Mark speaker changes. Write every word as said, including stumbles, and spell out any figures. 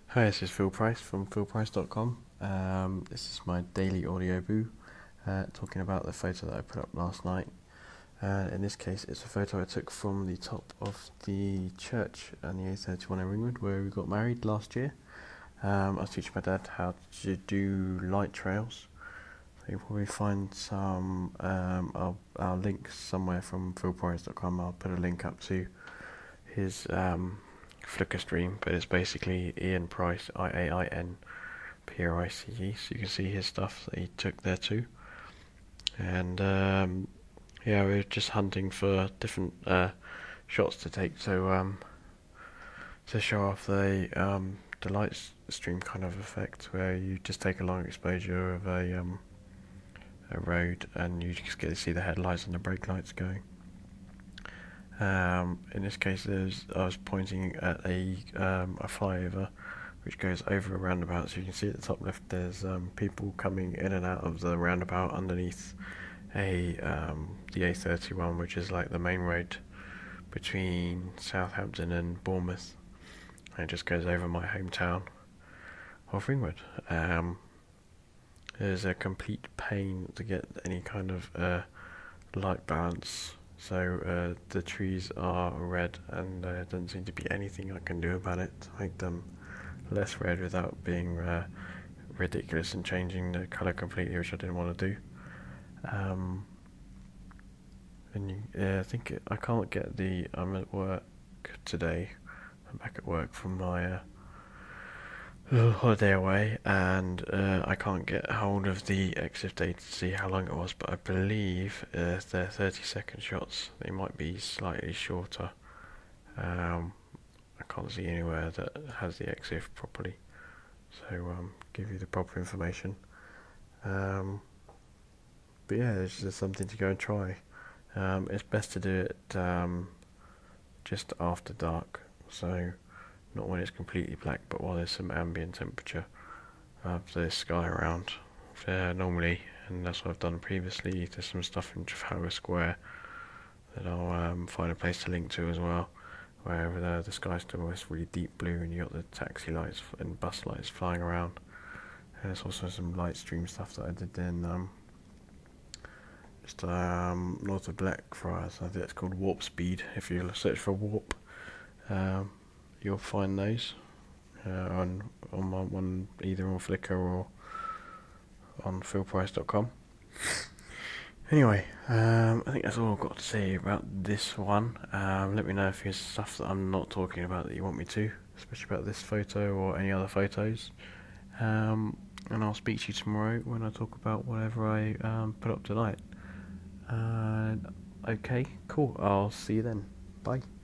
Speaker 1: Hi, this is Phil Price from phil price dot com. Um, this is my daily audio boo, uh, talking about the photo that I put up last night. Uh, in this case, it's a photo I took from the top of the church on the A thirty-one in Ringwood, where we got married last year. Um, I was teaching my dad how to do light trails. So you'll probably find some um, our, our links somewhere from phil price dot com. I'll put a link up to his um, Flickr stream, but it's basically Ian Price, I A I N P R I C E, so you can see his stuff that he took there too. And um, yeah, we were just hunting for different uh, shots to take to um, to show off the um, the light stream kind of effect, where you just take a long exposure of a um, a road and you just get to see the headlights and the brake lights going. Um, in this case, there's, I was pointing at a um, a flyover which goes over a roundabout. So you can see at the top left, there's um, people coming in and out of the roundabout underneath a um, the A thirty-one, which is like the main road between Southampton and Bournemouth. And it just goes over my hometown of Ringwood. Um, there's a complete pain to get any kind of uh, light balance. So uh, the trees are red, and there doesn't seem to be anything I can do about it to make them less red without being uh, ridiculous and changing the colour completely, which I didn't want to do. Um, and you, yeah, I think it, I can't get the. I'm at work today. I'm back at work from my uh, little holiday away, and uh, I can't get hold of the EXIF data to see how long it was, but I believe uh, they're thirty second shots. They might be slightly shorter. Um, I can't see anywhere that has the EXIF properly, so um, give you the proper information. Um, but yeah, it's just something to go and try. Um, it's best to do it um, just after dark, so not when it's completely black, but while there's some ambient temperature of the sky around. Uh, normally, and that's what I've done previously, there's some stuff in Trafalgar Square that I'll um, find a place to link to as well, where the, the sky's still always really deep blue and you got the taxi lights and bus lights flying around. And there's also some light stream stuff that I did in um, just um, north of Blackfriars. I think it's called Warp Speed. If you search for Warp, um, you'll find those uh, on on my one, either on Flickr or on phil price dot com. Anyway, um, I think that's all I've got to say about this one. Um, let me know if there's stuff that I'm not talking about that you want me to, especially about this photo or any other photos. Um, and I'll speak to you tomorrow when I talk about whatever I um, put up tonight. Uh, okay, cool. I'll see you then. Bye.